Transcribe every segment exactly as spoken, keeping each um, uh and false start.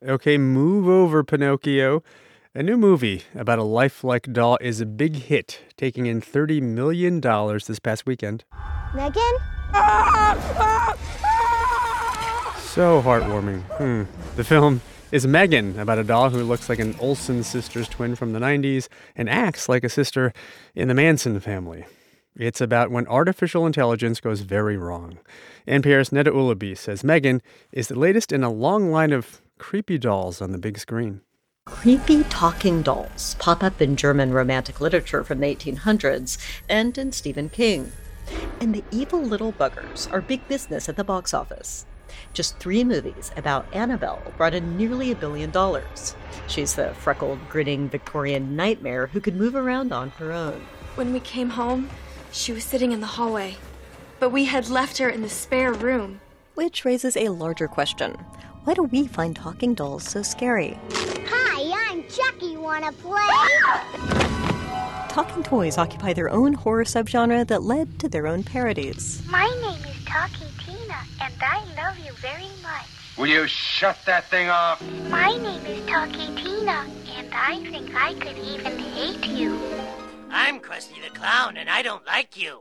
Okay, move over, Pinocchio. A new movie about a lifelike doll is a big hit, taking in thirty million dollars this past weekend. Megan? So heartwarming. Hmm. The film is Megan, about a doll who looks like an Olsen sisters twin from the nineties and acts like a sister in the Manson family. It's about when artificial intelligence goes very wrong. N P R's Neda Ulaby says Megan is the latest in a long line of creepy dolls on the big screen. Creepy talking dolls pop up in German romantic literature from the eighteen hundreds and in Stephen King. And the evil little buggers are big business at the box office. Just three movies about Annabelle brought in nearly a billion dollars. She's the freckled, grinning Victorian nightmare who could move around on her own. When we came home, she was sitting in the hallway, but we had left her in the spare room. Which raises a larger question. Why do we find talking dolls so scary? Hi, I'm Chucky. Wanna play? Talking toys occupy their own horror subgenre that led to their own parodies. My name is Talking Tina, and I love you very much. Will you shut that thing off? My name is Talking Tina, and I think I could even hate you. I'm Krusty the Clown, and I don't like you.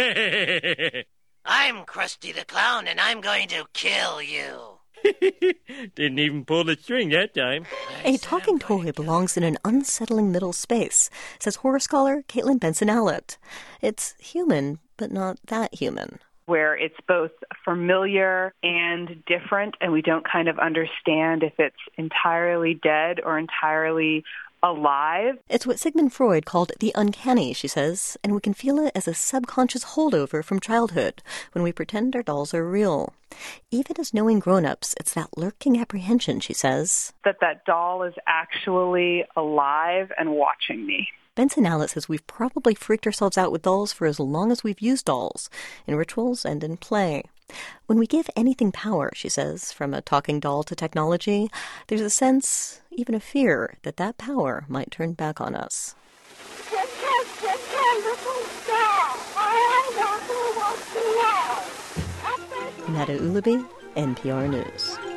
I'm Krusty the Clown, and I'm going to kill you. Didn't even pull the string that time. A talking toy belongs in an unsettling middle space, says horror scholar Caitlin Benson-Allett. It's human, but not that human. Where it's both familiar and different, and we don't kind of understand if it's entirely dead or entirely alive. It's what Sigmund Freud called the uncanny, she says, and we can feel it as a subconscious holdover from childhood when we pretend our dolls are real. Even as knowing grown-ups, it's that lurking apprehension, she says. That that doll is actually alive and watching me. Benson-Allett says we've probably freaked ourselves out with dolls for as long as we've used dolls, in rituals and in play. When we give anything power, she says, from a talking doll to technology, there's a sense, even a fear, that that power might turn back on us. Neda Ulaby, N P R News.